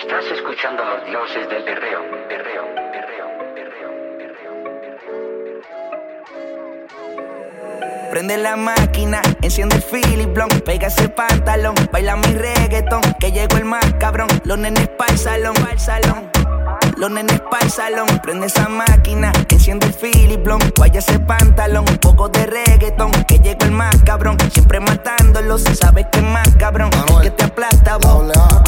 Estás escuchando a los dioses del perreo. Prende la máquina, enciende el Philip Blunt, pega ese pantalón, baila mi reggaetón, que llegó el más cabrón. Los nenes pa'l salón, los nenes pa'l salón. Prende esa máquina, enciende el Philip Blunt, vaya ese pantalón, un poco de reggaetón, que llegó el más cabrón. Siempre matándolos, sabes que es más cabrón, el que te aplasta vos.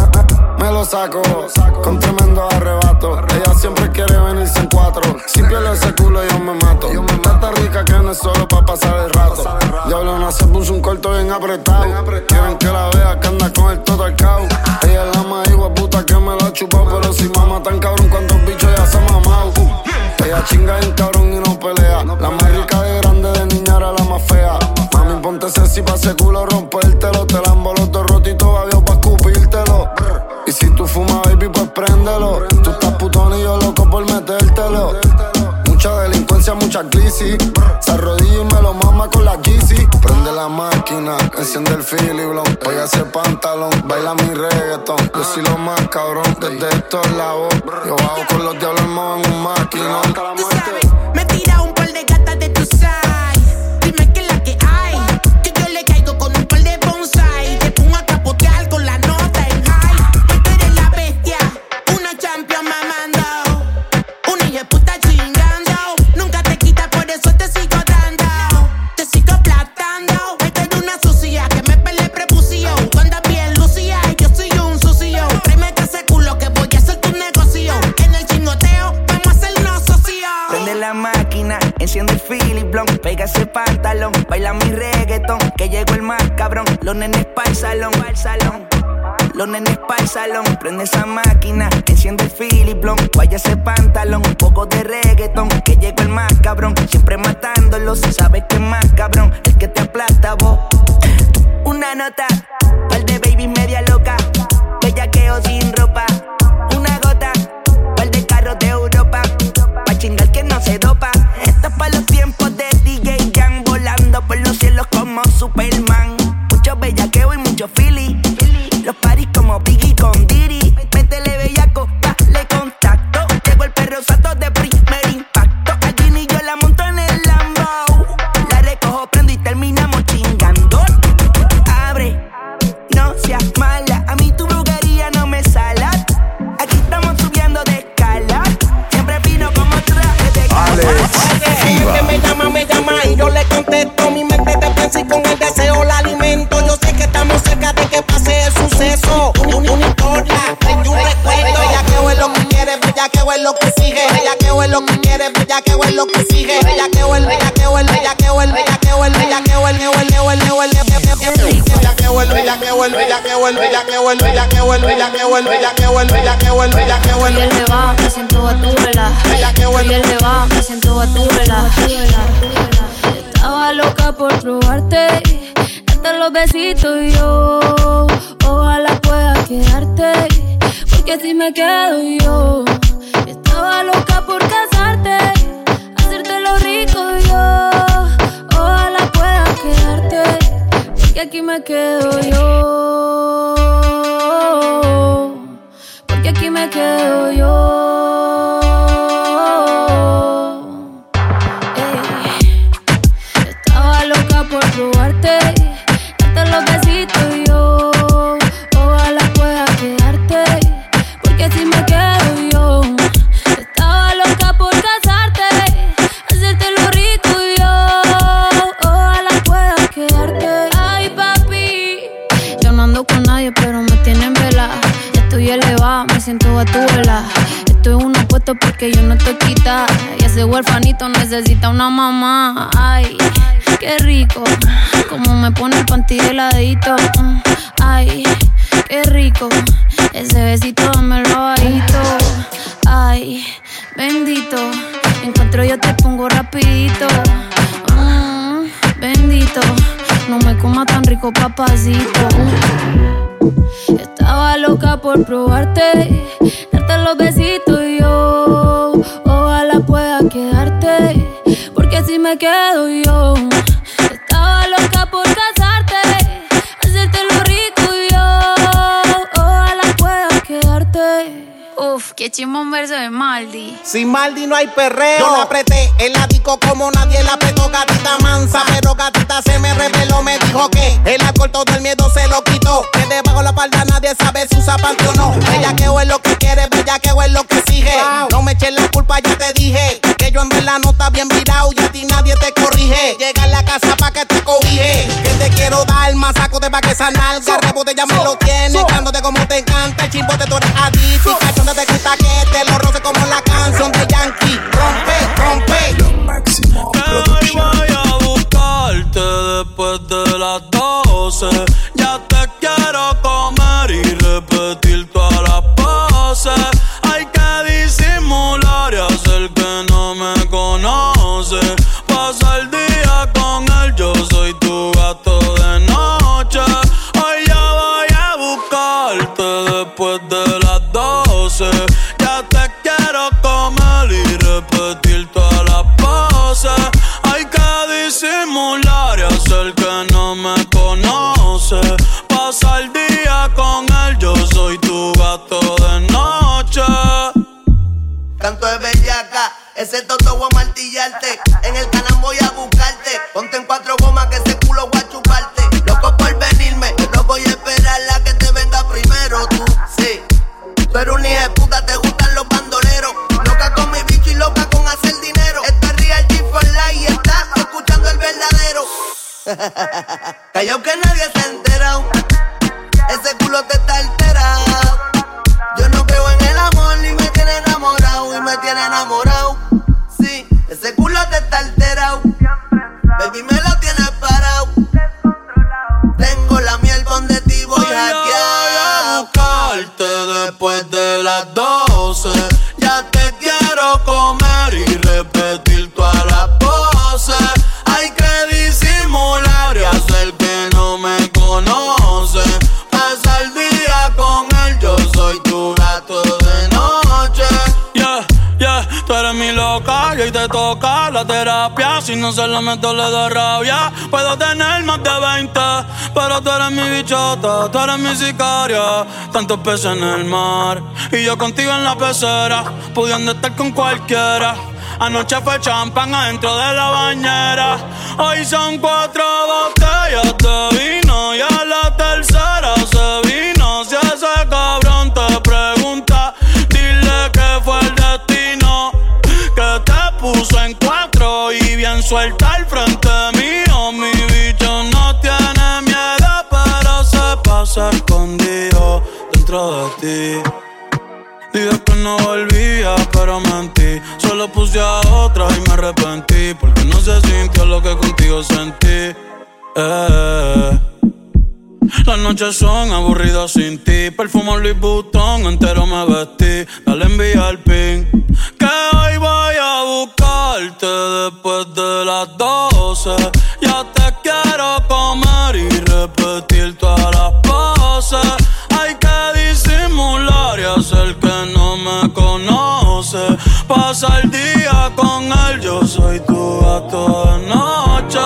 Me lo saco con tremendo arrebato. Ella siempre quiere venirse en cuatro. Si pierde ese culo yo me mato. Está rica que no es solo pa' pasar el rato. Diablona se puso un corto bien apretado. Quieren que la vea que anda con el todo al cao. Ella es la más hijo puta que me la chupó. Pero si mama tan cabrón cuántos bichos ya se ha mamado. Ella chinga bien cabrón y no pelea. La más rica de grande, de niña era la más fea. Mami ponte sexy pa' ese culo rompértelo. Te la emboloto roto y todavía pa' escupírtelo. Y si tú fumas, baby, pues préndelo. Tú estás putón y yo loco por metértelo. Mucha delincuencia, mucha crisis. Se arrodilla y me lo mama con la Yeezy. Prende la máquina, enciende el Philip Blunt, pega ese pantalón, baila mi reggaetón. Yo soy lo más cabrón desde estos lados. Yo bajo con los diablos armados en un maquinón. Tú sabes, me tira un par de gatas de tu side. Dime qué es la que hay, que yo le caigo con un par de bonsai. Te pongo a capotear con la nota en high. Tú eres la bestia, una champion mamando, una hija de puta chingando. Nunca te quitas, por eso te sigo dando, te sigo aplastando. Esto es una sucia que me pele prepucio. Tú andas bien lucía y yo soy un sucio. Tráeme que ese culo que voy a hacer tu negocio. En el chingoteo vamos a hacernos socios. Prende la máquina, enciende el Philip Blunt, pega ese pantalón, baila mi reggaetón, que llegó el más cabrón. Los nenes pa'l salón, los nenes pa'l salón. Prende esa máquina, enciende el Philip Blunt, vaya ese pantalón, un poco de reggaetón, que llegó el más cabrón. Siempre matándolos, sabes que es más cabrón, el que te aplasta vos. Una nota, par de baby media loca, bellaqueo sin ropa. Una gota, par de carros de Europa, pa' chingar que no se dopa. Esto es pa' los tiempos de DJ Jan, volando por los cielos como Superman. Mucho bellaqueo y mucho Philly, los paris como Biggie con Diddy. Métele bellaco, dale contacto. Llegó el perro sato de primer impacto. Allí ni yo la monto en el Lambo, la recojo, prendo y terminamos chingando. Abre, no seas mala, a mí tu brujería no me sala. Aquí estamos subiendo de escala, siempre vino como traje de Alex, que me llama y yo le contesto. Mi mente te piensa y con el deseo la alimento. Yo sé que estamos cerca de que pase el suceso. Un importa, tengo un recuerdo. Ella que es lo que quiere, ella que es lo que sigue. Ella que es lo que quiere, ella que es lo que sigue. Ella que vuelve, ella que vuelve, ella que vuelve, ella que vuelve, ella que vuelve, ella que vuelve, ella que vuelve, ella que vuelve, ella que vuelve, ella que vuelve, ella que vuelve, ella que vuelve, ella que vuelve, ella que vuelve, ella que vuelve. Y él le va, me siento a tu vela. Ella que vuelve. Y él le va, me siento a tu vela. Estaba loca por probarte, darte los besitos y yo. Ojalá pueda quedarte, porque si me quedo yo. Estaba loca por casarte, hacerte lo rico yo. Ojalá pueda quedarte, porque aquí me quedo yo. Porque aquí me quedo yo. Estaba loca por probarte, darte los besitos y yo. Ojalá pueda quedarte, porque si me quedo yo. Estaba loca por casarte, hacerte lo rico y yo. Ojalá pueda quedarte. Ay, papi, yo no ando con nadie, pero me tienen vela. Ya estoy elevada, me siento a tu vela. Esto es un apuesto porque yo no estoy quita. Y ese huerfanito necesita una mamá. Ay, qué rico, como me pone el panty heladito. Ay, qué rico, ese besito dámelo bajito. Ay, bendito, encuentro yo te pongo rapidito. Bendito, no me coma tan rico, papacito. Estaba loca por probarte, darte los besitos y yo. Ojalá pueda quedarte, porque si me quedo yo. Estaba loca por casarte, hacerte lo rico y yo. Ojalá pueda quedarte, Qué chimbo un verso de Maldi. Sin Maldi no hay perreo. Yo la apreté en la disco como nadie la apretó, gatita mansa. Pero gatita se me reveló, me dijo que el alcohol todo el miedo se lo quitó. Que debajo la palda nadie sabe si usa panty o no. Bellaqueo es lo que quiere, bellaqueo es lo que exige. No me eches la culpa, ya te dije que yo en verdad no está bien virado y a ti nadie te corrige. Llega a la casa pa' que te cobije. Que te quiero dar más saco de pa' que esa nalga. Rebote ya me lo tienes, dándote como te encanta. El chimbote tú eres adicto y cachón te gusta que te lo roce como la canción de Yankee. Rompe, rompe. Lo máximo. Hoy voy a buscarte después de las 12. Ya te quiero comer y repetir todas las poses. Hay que disimular y hacer que no me conoce. Pasa el día con él, yo soy tu gato de noche. Hoy ya voy a buscarte después de las 12. Ya te quiero comer y repetir todas las poses. Hay que disimular y hacer que no me conoce. Pasa el día con él, yo soy tu gato de noche. Canto de bellaca, ese toto voy a martillarte. En el canal voy a buscarte. Ponte en 4 gomas que ese culo voy a chuparte. Loco por venirme, no voy a esperar la que te venga primero. Tú, sí, tú eres un hijo de puta, te gustan los bandoleros. Loca con mi bicho y loca con hacer dinero. Está Real G for Life y está escuchando el verdadero. Callao que nadie se ha enterado. Ese culo te está alterado. Yo no creo en el amor ni me tiene enamorado. Y me tiene enamorado. Sí, ese culo te está alterado. Baby me lo tienes parado. Tengo la miel donde ti voy a hackear. Voy a buscarte después de las 12. Ya te quiero comer y repetir todas las poses. Hay que disimular y hacer que no me conoce. Pasa el día con él, yo soy tu gato de noche. Yeah, yeah, tú eres mi loca y hoy te toca la terapia. Si no se lo meto le doy rabia. Puedo tener más de 20, pero tú eres mi bichota, tú eres mi sicaria. Tantos peces en el mar y yo contigo en la pecera, pudiendo estar con cualquiera. Anoche fue champán adentro de la bañera. Hoy son 4 botellas de vino y a la tercera se vino. Si ese cabrón te pregunta, dile que fue el destino que te puso en 4 y bien suelta al frente mío. Mi bicho no tiene miedo, pero se pasa escondido dentro de ti. Dije que no volvía, pero mentí. Solo puse a otra y me arrepentí, porque no se sintió lo que contigo sentí. Las noches son aburridas sin ti. Perfumo Louis Vuitton, entero me vestí. Dale envía el pin, que hoy voy a buscarte después de las 12. Ya te quiero comer y repetir todas las poses. Hay que disimular y hacer que no me conoce. Pasa el día con él, yo soy tu gato de noche.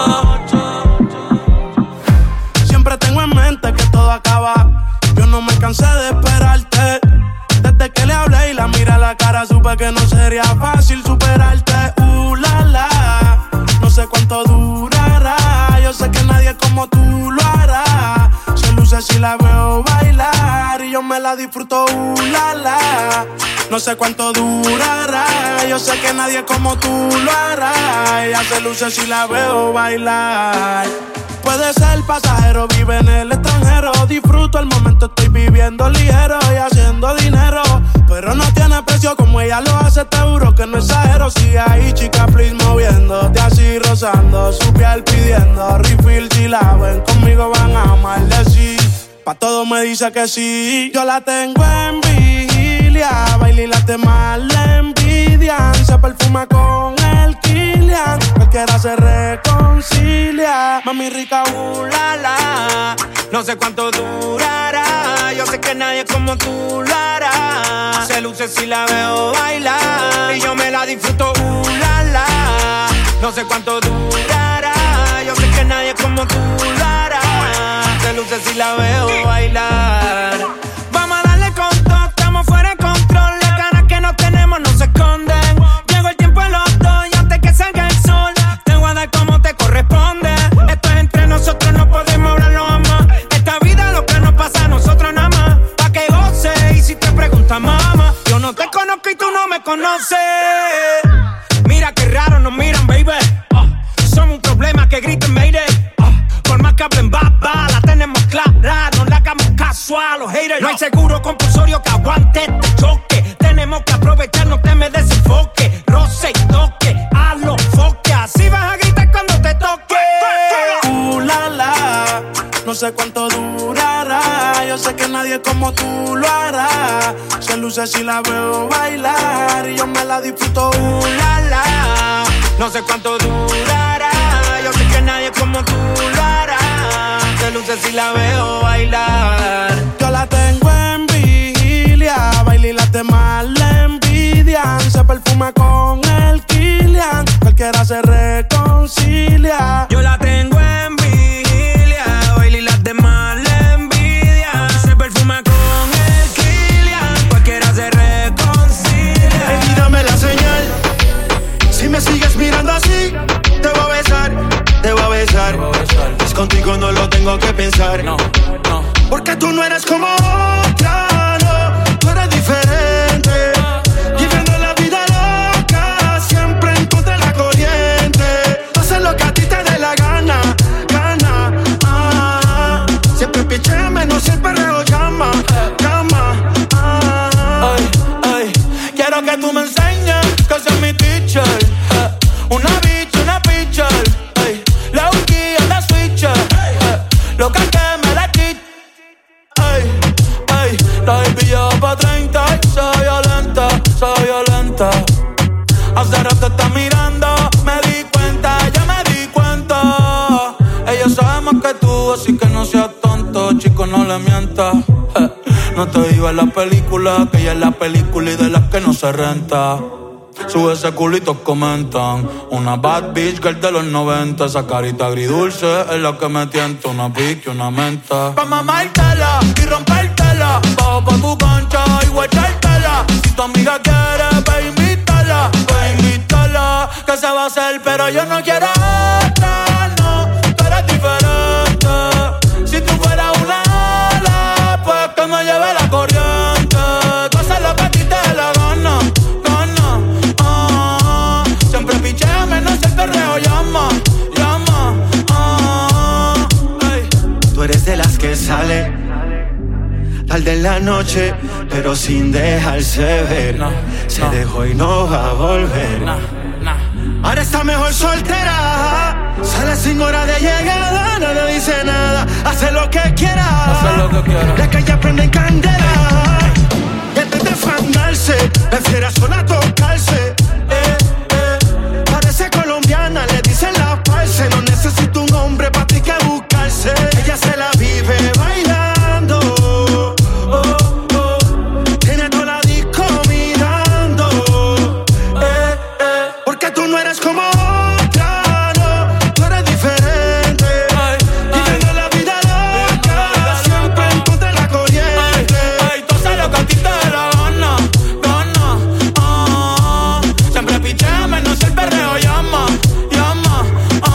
Siempre tengo en mente que todo acaba. Yo no me cansé de esperarte. Desde que le hablé y la miré a la cara, supe que no sería fácil superarte. La la, no sé cuánto durará. Yo sé que nadie como tú lo hará. Se luce si la veo bailar y yo me la disfruto. La la, no sé cuánto durará. Yo sé que nadie como tú lo hará. Ella se luce si la veo bailar. Puede ser pasajero, vive en el extranjero. Disfruto el momento, estoy viviendo ligero y haciendo dinero. Pero no tiene precio como ella lo hace, te juro que no exagero. Sigue ahí, chica, please, moviéndote así, rozando su piel, pidiendo refill. Si la ven conmigo van a maldecir. Pa' todo me dice que sí. Yo la tengo en vigilia, baila y la demás le envidian. Se perfuma con el Kilian, cualquiera se reconcilia. Mami rica, la la, no sé cuánto durará. Yo sé que nadie como tú lo hará. Se luce si la veo bailar y yo me la disfruto, la la. No sé cuánto durará. Yo sé que nadie como tú lo hará. Se luce si la veo bailar. Vamos a darle con todo, estamos fuera de control. Las ganas no sé. Mira qué raro nos miran, baby. Somos un problema que griten mayday. Por más que hablen baba, la tenemos clara. No le hagamos caso a los haters. No hay seguro compulsorio que aguante este choque. Tenemos que aprovechar, no te me desenfoque. Roce y toque, a los foques. Así vas a gritar cuando te toque. La la, no sé cuánto durará. Yo sé que nadie como tú lo hará. Se luce si la veo bailar y yo me la disfruto. La la, no sé cuánto durará. Yo sé que nadie como tú lo hará. Se luce si la veo bailar. Yo la tengo en vigilia. Baila y las demás le envidian. Se perfuma con el Kilian. Cualquiera se reconcilia. Yo la tengo en vigilia. Baila y las demás le envidian. Se perfuma con el Kilian. Cualquiera se reconcilia. Ey, dame la señal. Si me sigues mirando así, te voy a besar, te voy a besar. Es contigo, no lo tengo que pensar. No, no. Porque tú no eres como otra, no. Tú eres diferente. Viviendo la vida loca, siempre en contra de la corriente. Haces lo que a ti te dé la gana, gana. Siempre pichea, menos el perreo llama, llama. Ay, ay. Quiero que tú me enseñes que seas mi teacher. Una bitch, una pitcher. La Uki a la switcher. Lo que me la quit. Ay, ay. La baby ya pa' 30 y soy violenta, soy violenta. Hace rato está mirando, me di cuenta, ya me di cuenta. Ella sabe más que tú, así que no seas tonto, chico, no le mientas. No te digo en la película, que ella es la película y de las que no se renta. Sube ese culito, comentan. Una bad bitch girl de los 90. Esa carita agridulce es la que me tienta. Una pique, una menta. Pa' mamártela y rompértela. Bajo pa' tu cancha y guachártela. Si tu amiga quiere, ve invítala. Ve invítala. Que se va a hacer, pero yo no quiero otra, no. Tú eres diferente. Si tú fueras una ala, pues que me lleve la corriente. Tú haces lo que a ti te dé la gana. Siempre pichea, menos el perreo llama, llama. Tú eres de las que sale tarde en la noche, pero sin dejarse ver. Se dejó y no va a volver. Ahora está mejor soltera. Sale sin hora de llegada, no le dice nada. Hace lo que quiera. La calle prende en candela. Y antes de fandarse, prefiere sola tocarse. Parece colombiana, le dicen la parce. No necesito un hombre pa' ti que buscarse. Ella se la vive bailando. Tiene toda la disco mirando. Porque tú no eres como otra, no. Tú eres diferente. Viviendo la vida loca, siempre en contra de la corriente. Tú sabes lo que a ti te dé la gana, gana. Siempre pichea, menos el perreo llama, llama.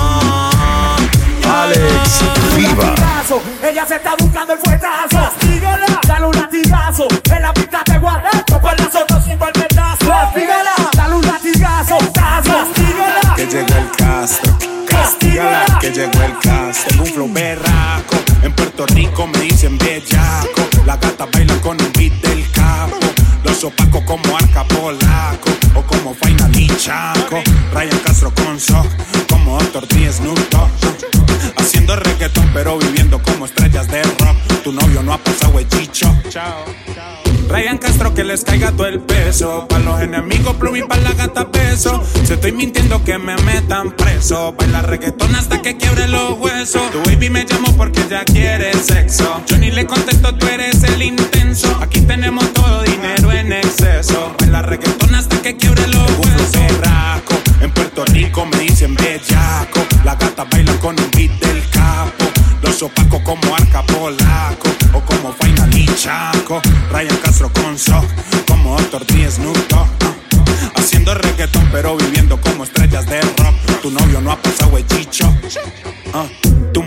Alex Viva. Ella se está buscando el fuetazo. Castígala, dale un latigazo. En la pista te guarda, con las otras sin palmetazo. Castígala, dale un latigazo. Castígala. Que llegó el Castro. Castígala, que llegó el Castro. Tengo un flow berraco. En Puerto Rico me dicen bellaco. La gata baila con un beat del capo. Los opacos como Arca Polaco o como Final y Chaco. Ryan Castro con Sock, como Dr. D, Snoop Dogg. Haciendo reggaetón pero viviendo como estrellas de rock. Tu novio no ha pasado el chicho. Chao. Ryan Castro, que les caiga todo el peso. Pa' los enemigos plum y pa' la gata peso. Si estoy mintiendo que me metan preso. Baila reggaetón hasta que quiebre los huesos. Tu baby me llamó porque ya quiere sexo. Yo ni le contesto, tú eres el intenso. Aquí tenemos todo, dinero en exceso. Baila reggaetón hasta que quiebre los huesos. Berraco, en Puerto Rico me dicen bellaco. La gata baila con un beat del capo. Los opacos como Arca Polaco o como Final y Chaco. Ryan Castro con Sock, como Dr. D, Snoop Dogg. Haciendo reggaetón pero viviendo como estrellas de rock. Tu novio no ha pasado el chicho. Tu mujer me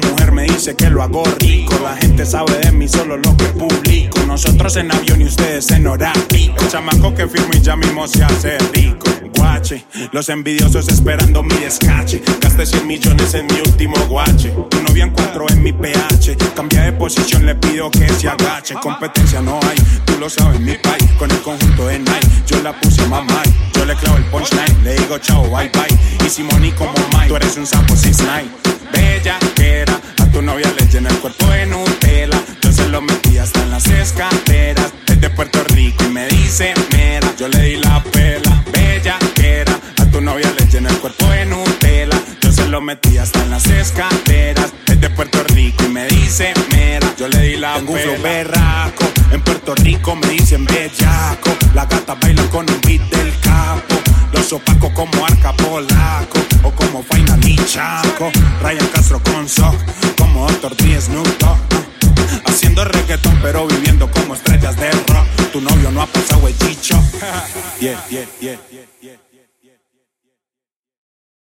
dice que lo hago rico. La gente sabe de mí solo lo que publico. Nosotros en avión y ustedes en hora pico. El chamaco que firmo y ya mismo se hace rico. Guache, los envidiosos esperando mi descache. Gasté 100 millones en mi último guache. Tu novia en 4 en mi PH. Cambia de posición, le pido que se agache. Competencia no hay, tú lo sabes mi pai. Con el conjunto de Nike, yo la puse mamá. Yo le clavo el punchline, le digo chao, bye bye. Y Simoni como Mike, tú eres un sapo 6ix9ine. Bella que era, a tu novia le llena el cuerpo de Nutella. Yo se lo metí hasta en las escaleras. Es de Puerto Rico y me dice mera, yo le di la pela. Bella que era, a tu novia le llena el cuerpo de Nutella. Yo se lo metí hasta en las escaleras. Es de Puerto Rico y me dice mera, yo le di la pela. Tengo un flow berraco, en Puerto Rico me dicen bellaco. La gata baila con un beat del capo. Los opacos como Arca Polaco o como Final y Chaco. Ryan Castro con Sock, como Dr. Dre, Snoop Dogg. Haciendo reggaetón pero viviendo como estrellas de rock. Tu novio no ha pasado el chicho. Yeah, yeah, yeah, yeah, yeah.